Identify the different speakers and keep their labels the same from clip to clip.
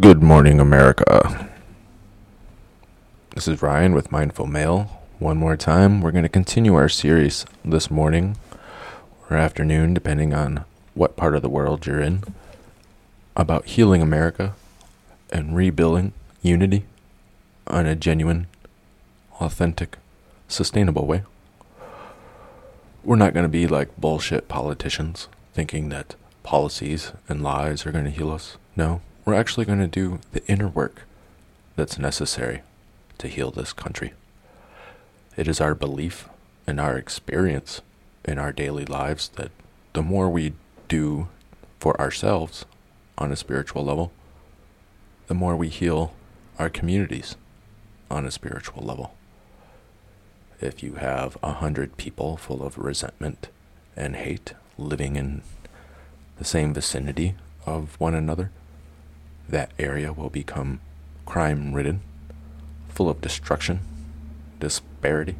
Speaker 1: Good morning, America. This is Ryan with Mindful Mail. One more time, we're going to continue our series this morning or afternoon, depending on what part of the world you're in, about healing America and rebuilding unity in a genuine, authentic, sustainable way. We're not going to be like bullshit politicians thinking that policies and lies are going to heal us. No, we're actually going to do the inner work that's necessary to heal this country. It is our belief and our experience in our daily lives that the more we do for ourselves on a spiritual level, the more we heal our communities on a spiritual level. If you have 100 people full of resentment and hate living in the same vicinity of one another, that area will become crime-ridden, full of destruction, disparity,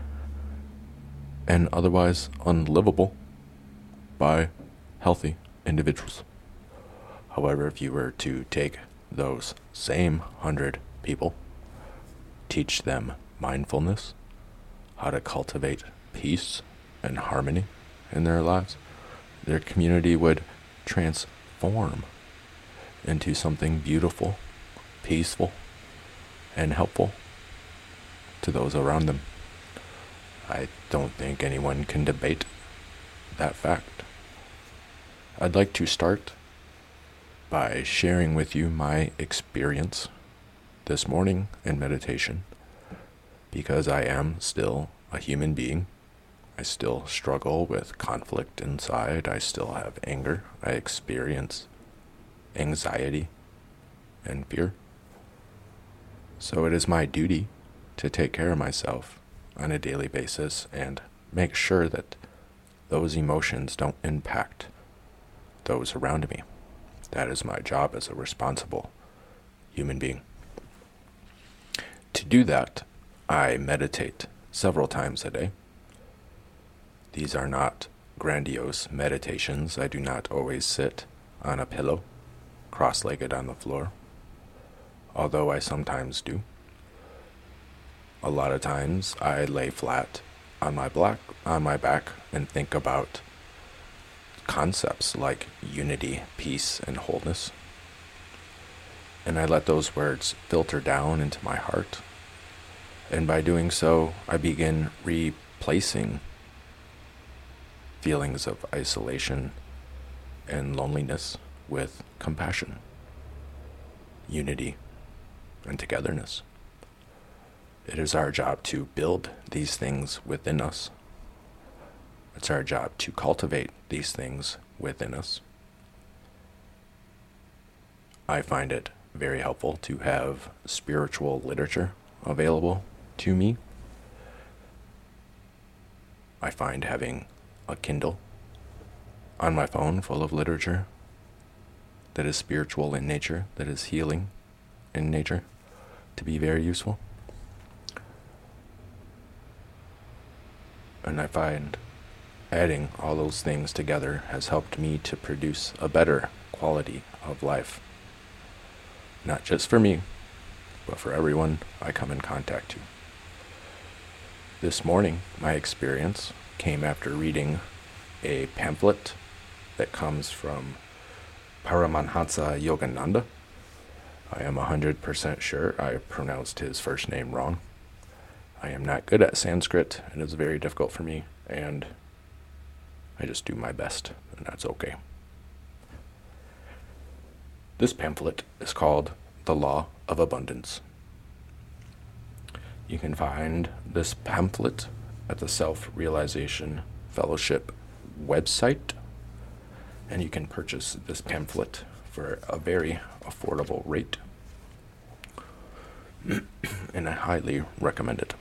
Speaker 1: and otherwise unlivable by healthy individuals. However, if you were to take those same 100 people, teach them mindfulness, how to cultivate peace and harmony in their lives, their community would transform into something beautiful, peaceful, and helpful to those around them. I don't think anyone can debate that fact. I'd like to start by sharing with you my experience this morning in meditation, because I am still a human being. I still struggle with conflict inside. I still have anger. I experience anxiety and fear. So it is my duty to take care of myself on a daily basis and make sure that those emotions don't impact those around me. That is my job as a responsible human being. To do that, I meditate several times a day. These are not grandiose meditations. I do not always sit on a pillow, cross-legged on the floor, although I sometimes do. A lot of times I lay flat on my back and think about concepts like unity, peace, and wholeness. And I let those words filter down into my heart. And by doing so, I begin replacing feelings of isolation and loneliness with compassion, unity, and togetherness. It is our job to build these things within us. It's our job to cultivate these things within us. I find it very helpful to have spiritual literature available to me. I find having a Kindle on my phone full of literature that is spiritual in nature, that is healing in nature, to be very useful. And I find adding all those things together has helped me to produce a better quality of life. Not just for me, but for everyone I come in contact to. This morning, my experience came after reading a pamphlet that comes from Paramahansa Yogananda. I am 100% sure I pronounced his first name wrong. I am not good at Sanskrit. It is very difficult for me, and I just do my best, and that's okay. This pamphlet is called The Law of Abundance. You can find this pamphlet at the Self-Realization Fellowship website, and you can purchase this pamphlet for a very affordable rate, and I highly recommend it.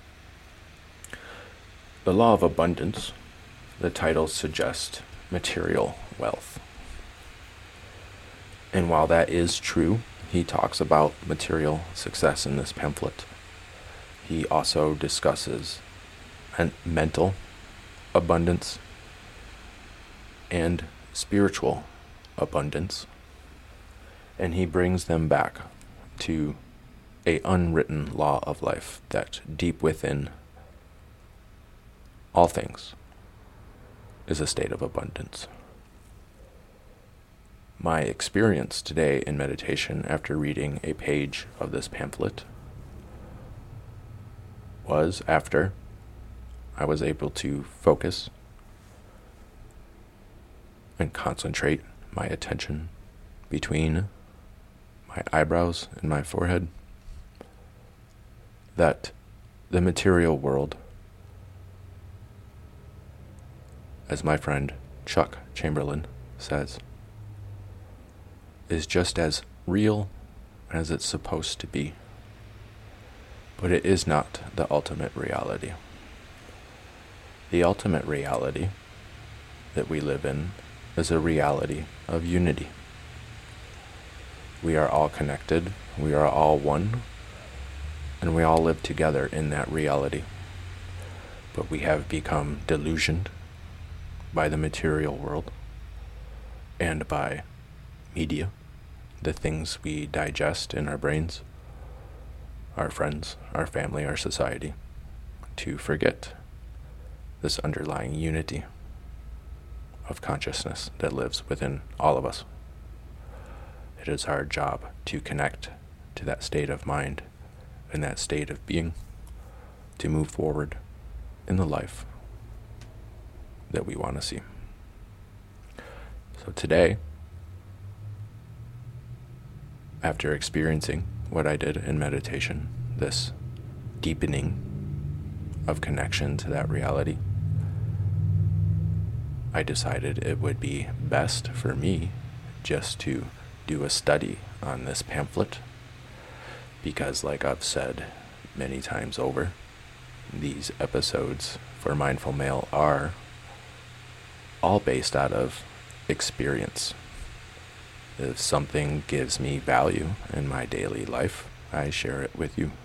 Speaker 1: The Law of Abundance, the title suggests material wealth. And while that is true, he talks about material success in this pamphlet. He also discusses mental abundance and spiritual abundance. And he brings them back to a unwritten law of life that deep within all things is a state of abundance. My experience today in meditation after reading a page of this pamphlet was after I was able to focus and concentrate my attention between my eyebrows and my forehead, that the material world, as my friend Chuck Chamberlain says, is just as real as it's supposed to be. But it is not the ultimate reality. The ultimate reality that we live in is a reality of unity. We are all connected, we are all one, and we all live together in that reality. But we have become delusioned by the material world and by media, the things we digest in our brains, our friends, our family, our society, to forget this underlying unity of consciousness that lives within all of us. It is our job to connect to that state of mind and that state of being to move forward in the life that we want to see. So today, after experiencing what I did in meditation, this deepening of connection to that reality, I decided it would be best for me just to do a study on this pamphlet, because like I've said many times over, these episodes for Mindful Male are all based out of experience. If something gives me value in my daily life, I share it with you.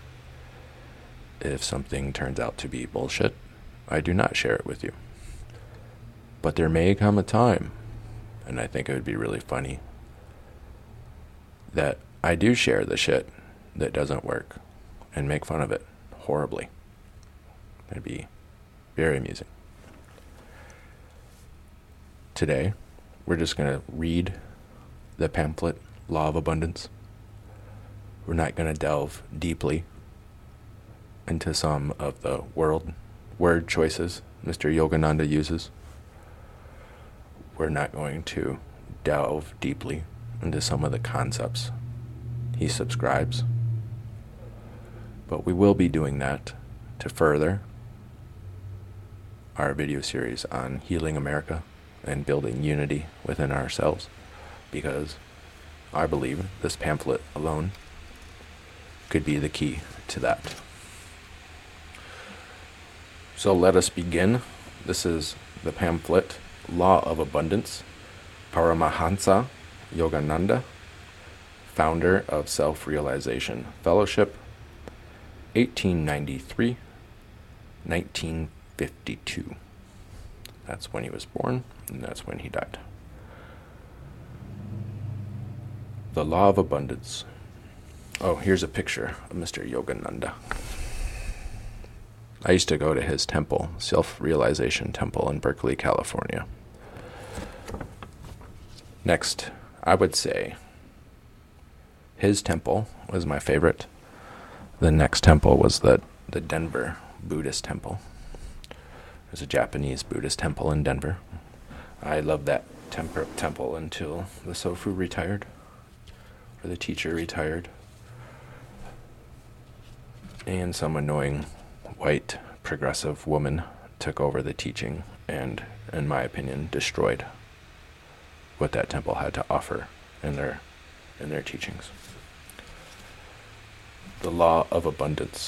Speaker 1: If something turns out to be bullshit, I do not share it with you. But there may come a time, and I think it would be really funny, that I do share the shit that doesn't work and make fun of it horribly. It'd be very amusing. Today, we're just going to read the pamphlet, Law of Abundance. We're not going to delve deeply into some of the word choices Mr. Yogananda uses. We're not going to delve deeply into some of the concepts he subscribes. But we will be doing that to further our video series on healing America and building unity within ourselves, because I believe this pamphlet alone could be the key to that. So let us begin. This is the pamphlet, Law of Abundance, Paramahansa Yogananda, founder of Self-Realization Fellowship, 1893-1952. That's when he was born, and that's when he died. The Law of Abundance. Oh, here's a picture of Mr. Yogananda. I used to go to his temple, Self-Realization Temple in Berkeley, California. Next, I would say his temple was my favorite. The next temple was the Denver Buddhist Temple. There's a Japanese Buddhist temple in Denver. I loved that temple until the Sofu retired, or the teacher retired, and some annoying white progressive woman took over the teaching and, in my opinion, destroyed what that temple had to offer in their teachings. The Law of Abundance.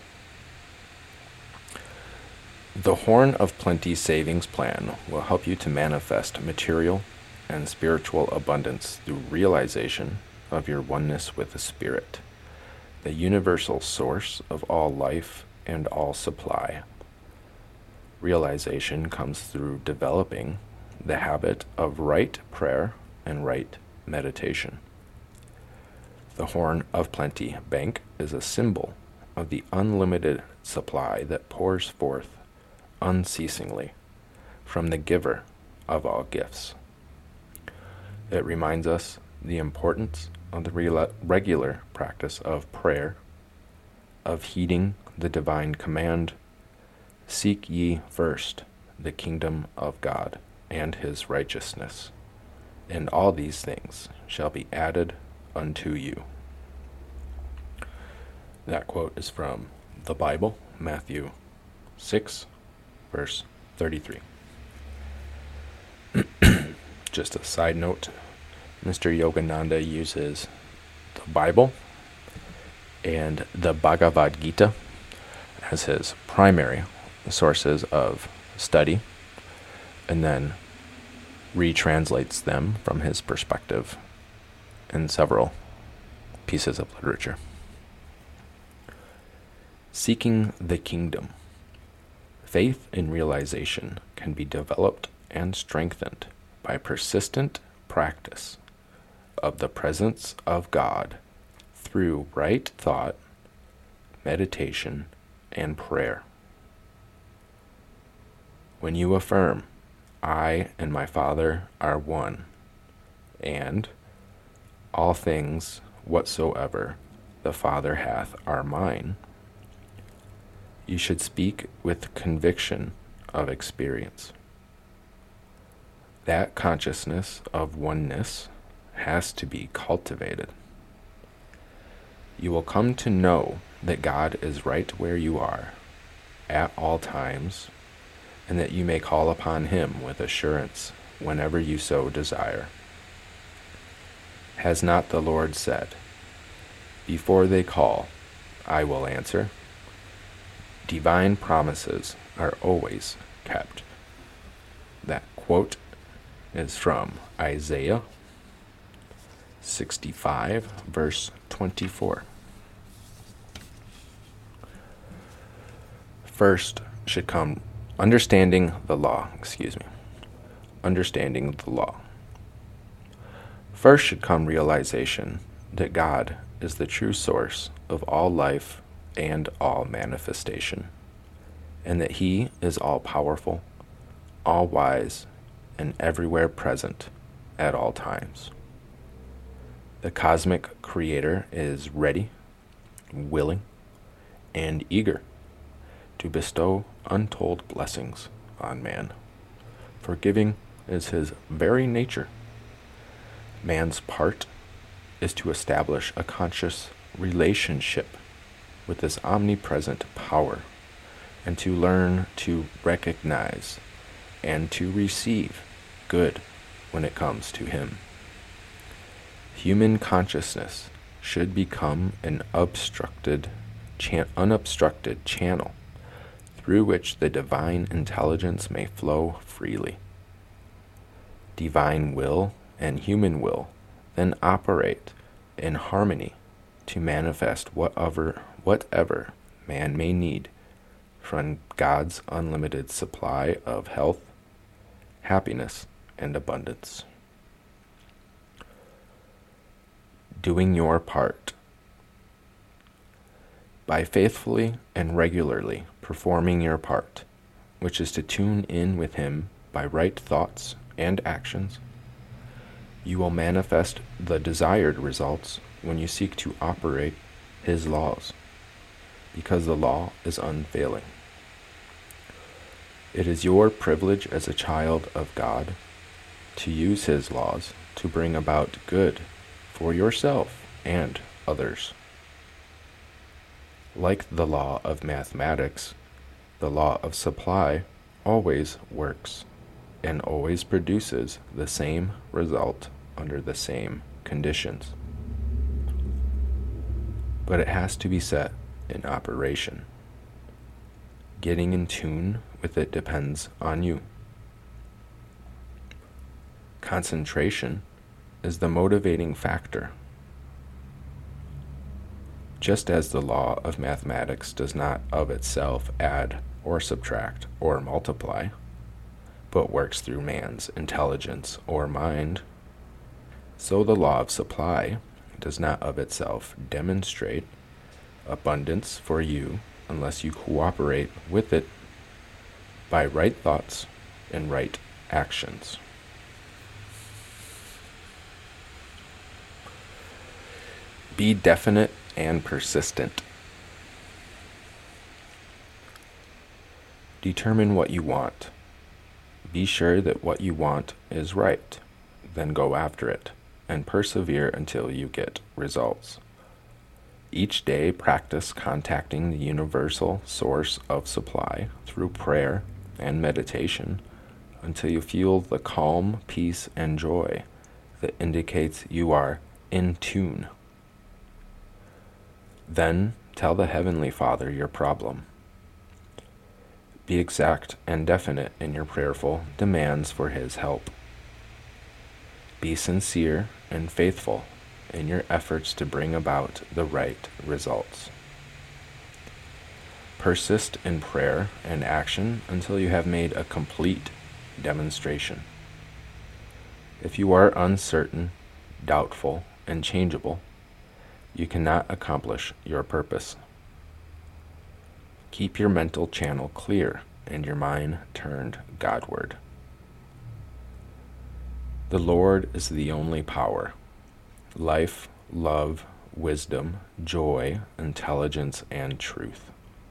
Speaker 1: The Horn of Plenty Savings Plan will help you to manifest material and spiritual abundance through realization of your oneness with the Spirit, the universal source of all life and all supply. Realization comes through developing the habit of right prayer and right meditation. The Horn of Plenty Bank is a symbol of the unlimited supply that pours forth unceasingly from the giver of all gifts. It reminds us the importance of the regular practice of prayer, of heeding the divine command, "Seek ye first the kingdom of God and his righteousness, and all these things shall be added unto you." That quote is from the Bible, Matthew 6, verse 33. Just a side note, Mr. Yogananda uses the Bible and the Bhagavad Gita as his primary sources of study, and then retranslates them from his perspective in several pieces of literature. Seeking the kingdom. Faith in realization can be developed and strengthened by persistent practice of the presence of God through right thought, meditation, and prayer. When you affirm, "I and my Father are one," and "all things whatsoever the Father hath are mine," you should speak with conviction of experience. That consciousness of oneness has to be cultivated. You will come to know that God is right where you are, at all times, and that you may call upon him with assurance whenever you so desire. Has not the Lord said, "Before they call, I will answer"? Divine promises are always kept. That quote is from Isaiah 65, verse 24. First should come understanding the law. Understanding the law. First should come realization that God is the true source of all life and all manifestation, and that he is all-powerful, all-wise, and everywhere present at all times. The cosmic creator is ready, willing, and eager to bestow untold blessings on man, for giving is his very nature. Man's part is to establish a conscious relationship with this omnipresent power, and to learn to recognize and to receive good when it comes to him. Human consciousness should become an unobstructed channel through which the divine intelligence may flow freely. Divine will and human will then operate in harmony to manifest whatever man may need from God's unlimited supply of health, happiness, and abundance. Doing your part. By faithfully and regularly performing your part, which is to tune in with him by right thoughts and actions, you will manifest the desired results when you seek to operate his laws, because the law is unfailing. It is your privilege as a child of God to use his laws to bring about good for yourself and others. Like the law of mathematics, the law of supply always works and always produces the same result under the same conditions. But it has to be set in operation. Getting in tune with it depends on you. Concentration is the motivating factor. Just as the law of mathematics does not of itself add or subtract or multiply, but works through man's intelligence or mind, so the law of supply does not of itself demonstrate abundance for you unless you cooperate with it by right thoughts and right actions. Be definite and persistent. Determine what you want. Be sure that what you want is right. Then go after it and persevere until you get results. Each day, practice contacting the universal source of supply through prayer and meditation until you feel the calm, peace, and joy that indicates you are in tune. Then tell the Heavenly Father your problem. Be exact and definite in your prayerful demands for His help. Be sincere and faithful in your efforts to bring about the right results. Persist in prayer and action until you have made a complete demonstration. If you are uncertain, doubtful, and changeable, you cannot accomplish your purpose. Keep your mental channel clear and your mind turned Godward. The Lord is the only power. Life, love, wisdom, joy, intelligence, and truth.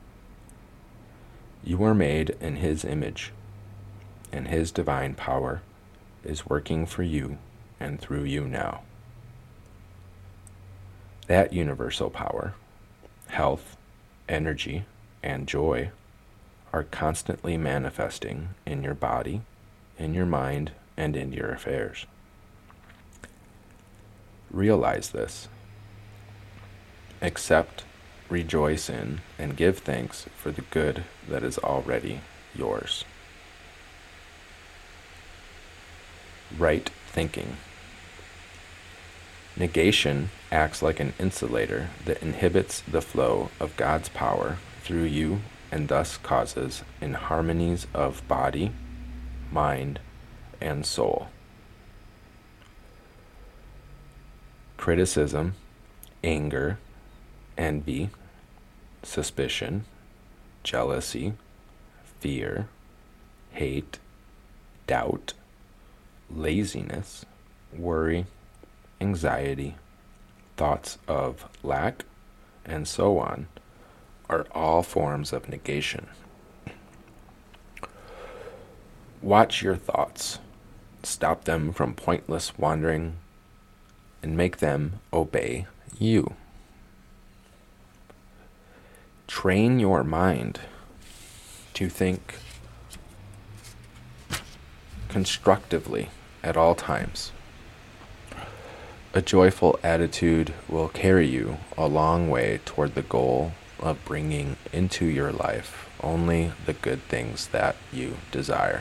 Speaker 1: You are made in His image, and His divine power is working for you and through you now. That universal power, health, energy, and joy are constantly manifesting in your body, in your mind, and in your affairs. Realize this. Accept, rejoice in, and give thanks for the good that is already yours. Right thinking. Negation acts like an insulator that inhibits the flow of God's power through you and thus causes inharmonies of body, mind, and soul. Criticism, anger, envy, suspicion, jealousy, fear, hate, doubt, laziness, worry, anxiety, thoughts of lack, and so on, are all forms of negation. Watch your thoughts, stop them from pointless wandering, and make them obey you. Train your mind to think constructively at all times. A joyful attitude will carry you a long way toward the goal of bringing into your life only the good things that you desire.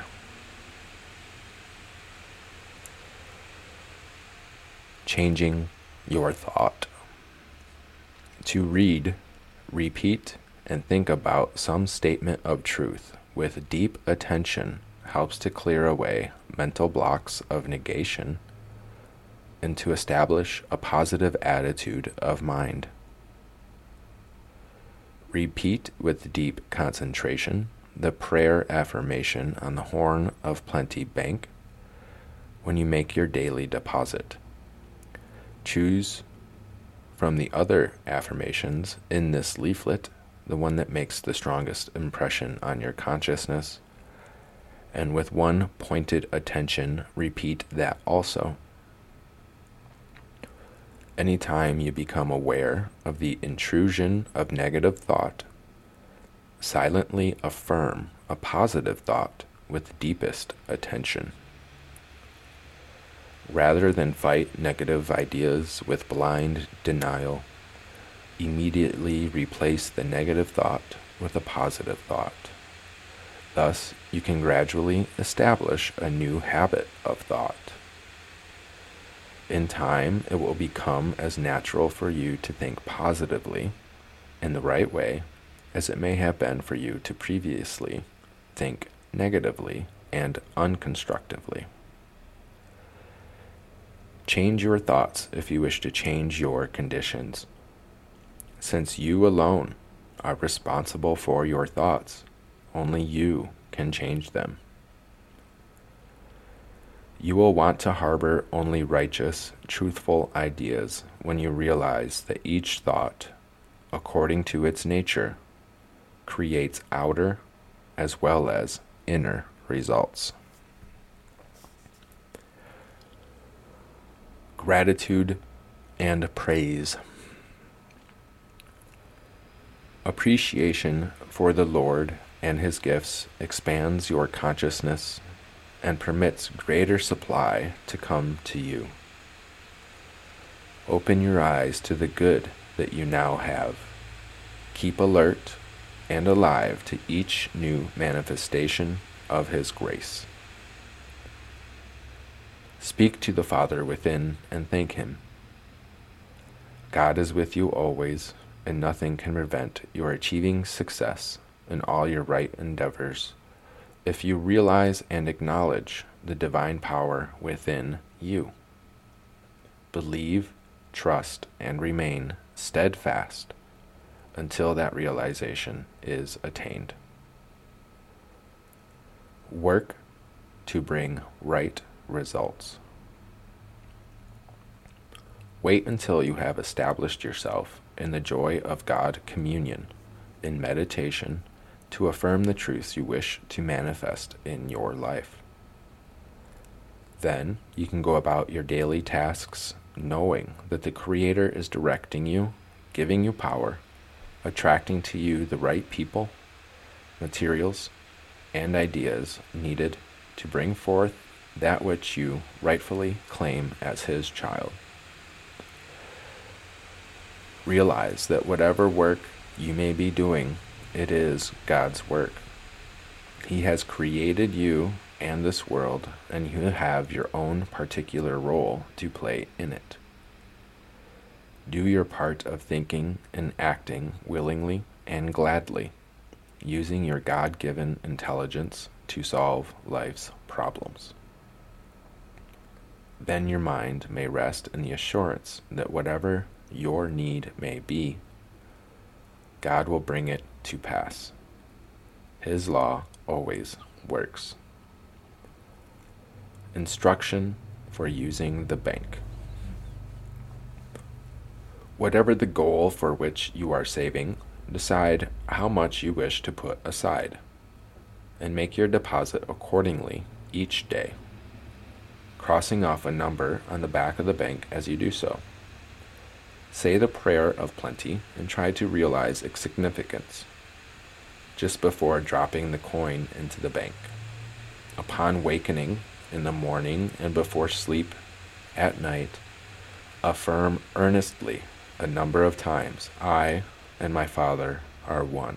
Speaker 1: Changing your thought. To read, repeat, and think about some statement of truth with deep attention helps to clear away mental blocks of negation and to establish a positive attitude of mind. Repeat with deep concentration the prayer affirmation on the Horn of Plenty Bank when you make your daily deposit. Choose from the other affirmations in this leaflet the one that makes the strongest impression on your consciousness, and with one pointed attention, repeat that also. Anytime you become aware of the intrusion of negative thought, silently affirm a positive thought with deepest attention. Rather than fight negative ideas with blind denial, immediately replace the negative thought with a positive thought. Thus, you can gradually establish a new habit of thought. In time, it will become as natural for you to think positively in the right way as it may have been for you to previously think negatively and unconstructively. Change your thoughts if you wish to change your conditions. Since you alone are responsible for your thoughts, only you can change them. You will want to harbor only righteous, truthful ideas when you realize that each thought, according to its nature, creates outer as well as inner results. Gratitude and praise. Appreciation for the Lord and His gifts expands your consciousness and permits greater supply to come to you. Open your eyes to the good that you now have. Keep alert and alive to each new manifestation of His grace. Speak to the Father within and thank Him. God is with you always, and nothing can prevent your achieving success in all your right endeavors if you realize and acknowledge the divine power within you. Believe, trust, and remain steadfast until that realization is attained. Work to bring right results. Wait until you have established yourself in the joy of God communion in meditation to affirm the truths you wish to manifest in your life. Then you can go about your daily tasks knowing that the Creator is directing you, giving you power, attracting to you the right people, materials, and ideas needed to bring forth that which you rightfully claim as His child. Realize that whatever work you may be doing, it is God's work. He has created you and this world, and you have your own particular role to play in it. Do your part of thinking and acting willingly and gladly, using your God-given intelligence to solve life's problems. Then your mind may rest in the assurance that whatever your need may be, God will bring it to pass. His law always works. Instruction for using the bank. Whatever the goal for which you are saving, decide how much you wish to put aside, and make your deposit accordingly each day, crossing off a number on the back of the bank as you do so. Say the prayer of plenty and try to realize its significance just before dropping the coin into the bank. Upon wakening in the morning and before sleep at night, affirm earnestly a number of times, I and my Father are one.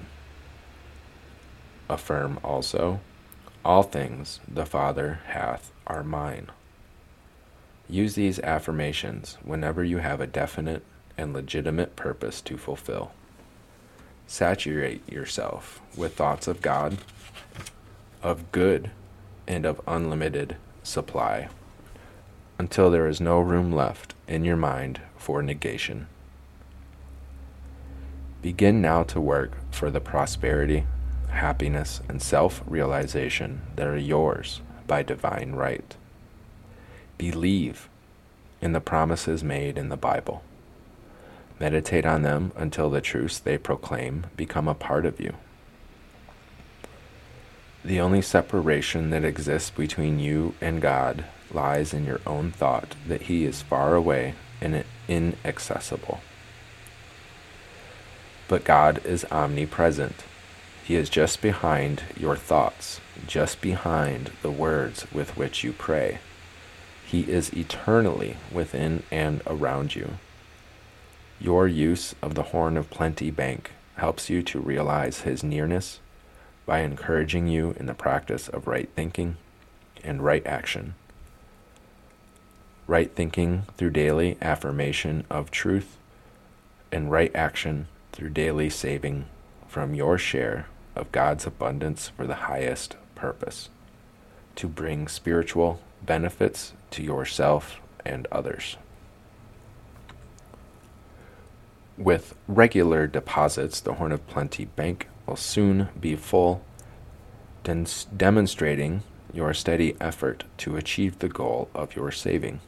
Speaker 1: Affirm also, all things the Father hath are mine. Use these affirmations whenever you have a definite and legitimate purpose to fulfill. Saturate yourself with thoughts of God, of good, and of unlimited supply, until there is no room left in your mind for negation. Begin now to work for the prosperity, happiness, and self-realization that are yours by divine right. Believe in the promises made in the Bible. Meditate on them until the truths they proclaim become a part of you. The only separation that exists between you and God lies in your own thought that He is far away and inaccessible. But God is omnipresent. He is just behind your thoughts, just behind the words with which you pray. He is eternally within and around you. Your use of the Horn of Plenty Bank helps you to realize His nearness by encouraging you in the practice of right thinking and right action. Right thinking through daily affirmation of truth, and right action through daily saving from your share of God's abundance for the highest purpose, to bring spiritual benefits to yourself and others. With regular deposits, the Horn of Plenty Bank will soon be full, demonstrating your steady effort to achieve the goal of your saving.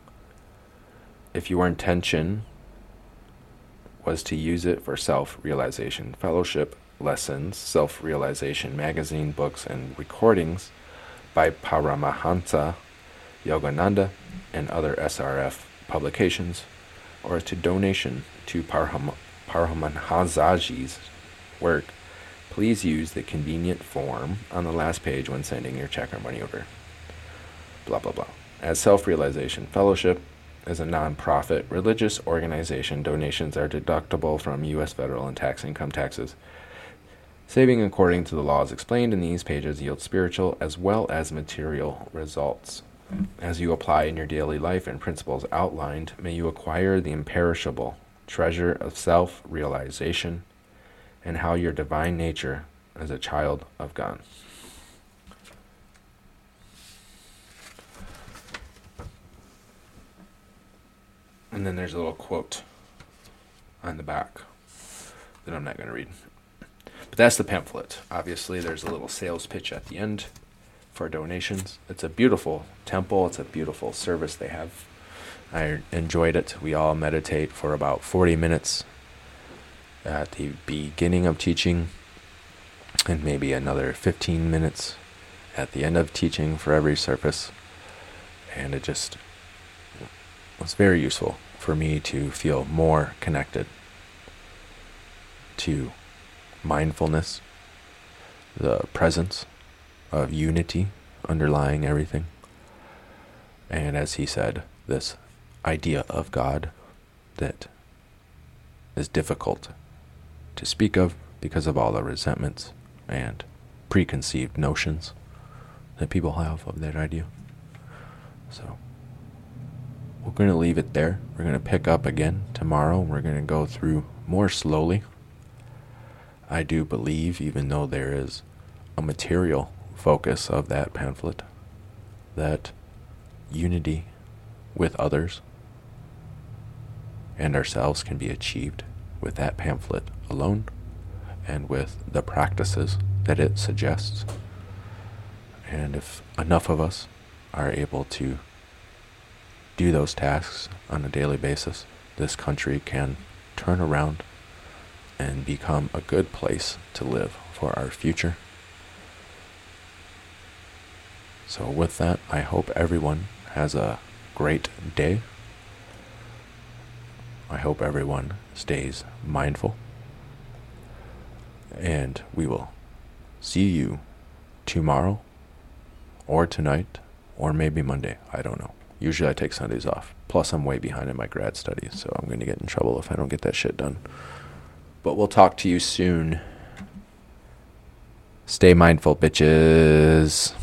Speaker 1: If your intention was to use it for self-realization fellowship, lessons, self-realization magazine, books, and recordings by Paramahansa Yogananda and other SRF publications, or to donation to Paramahansaji's work, please use the convenient form on the last page when sending your check or money order. Blah, blah, blah. As Self-Realization Fellowship is a non-profit religious organization, donations are deductible from U.S. federal and income taxes. Saving according to the laws explained in these pages yields spiritual as well as material results. As you apply in your daily life and principles outlined, may you acquire the imperishable treasure of self-realization and how your divine nature as a child of God. And then there's a little quote on the back that I'm not going to read. But that's the pamphlet. Obviously, there's a little sales pitch at the end for donations. It's a beautiful temple. It's a beautiful service they have. I enjoyed it. We all meditate for about 40 minutes at the beginning of teaching and maybe another 15 minutes at the end of teaching for every service. And it just was very useful for me to feel more connected to mindfulness, the presence of unity underlying everything. And as he said, this idea of God that is difficult to speak of because of all the resentments and preconceived notions that people have of that idea. So we're going to leave it there. We're going to pick up again tomorrow. We're going to go through more slowly. I do believe, even though there is a material focus of that pamphlet, that unity with others and ourselves can be achieved with that pamphlet alone and with the practices that it suggests. And if enough of us are able to do those tasks on a daily basis, this country can turn around and become a good place to live for our future. So with that, I hope everyone has a great day. I hope everyone stays mindful. And we will see you tomorrow or tonight or maybe Monday. I don't know. Usually I take Sundays off. Plus I'm way behind in my grad studies, so I'm going to get in trouble if I don't get that shit done. But we'll talk to you soon. Stay mindful, bitches.